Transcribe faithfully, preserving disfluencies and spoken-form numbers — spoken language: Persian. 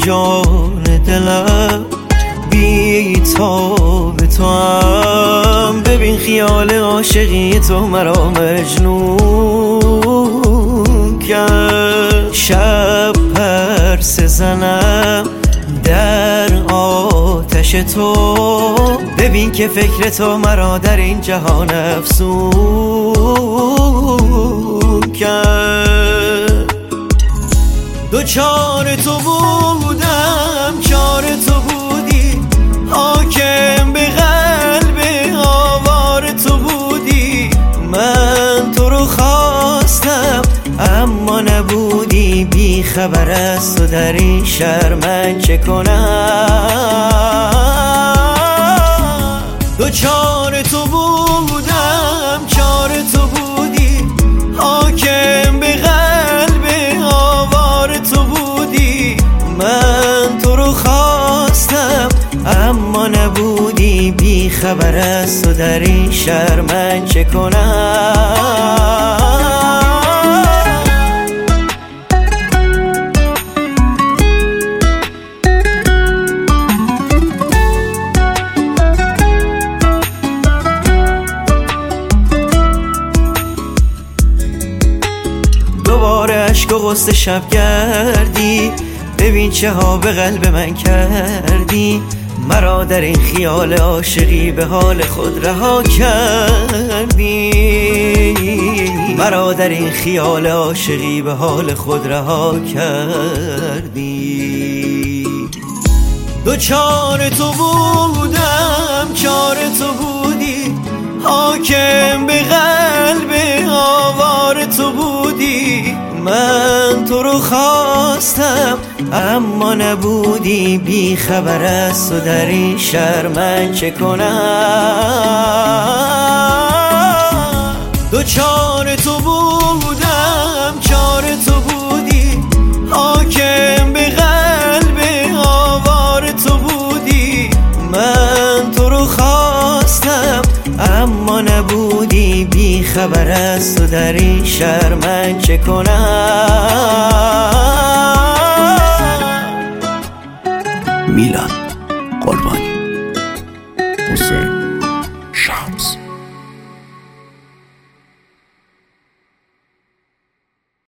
جان دلم بی تاب تو هم. ببین خیال عاشقی تو مرا مجنون کرد. شب پرسه زنم در آتش تو، ببین که فکر تو مرا در این جهان افسون کرد. دوچار تو بودم چار تو بودی، حاکم به قلب آوار تو بودی. من تو رو خواستم اما نبودی، بی خبر از تو در این شهر من چه کنم. دوچار تو بودم چار تو بودی، حاکم به قلب آوار تو بودی. من تو رو خواستم اما نبودی، بی خبر از تو در این شهر من چه کنم. دوباره عشق و غصه شب گردی، ببین چه ها به قلب من کردی. مرا در این خیال عاشقی به حال خود رها کردی. مرا در این خیال عاشقی به حال خود رها کردی. دوچار تو بودم چار تو بودی، حاکم به قلب آوار تو بودی. من تو رو خواستم اما نبودی، بی خبر از تو در این شهر من چه کنم. دوچار تو بودم چار تو بودی، حاکم به قلب آوار تو بودی. من تو رو خواستم اما نبودی، بی خبر از تو در این شهر من چه کنم. میلان.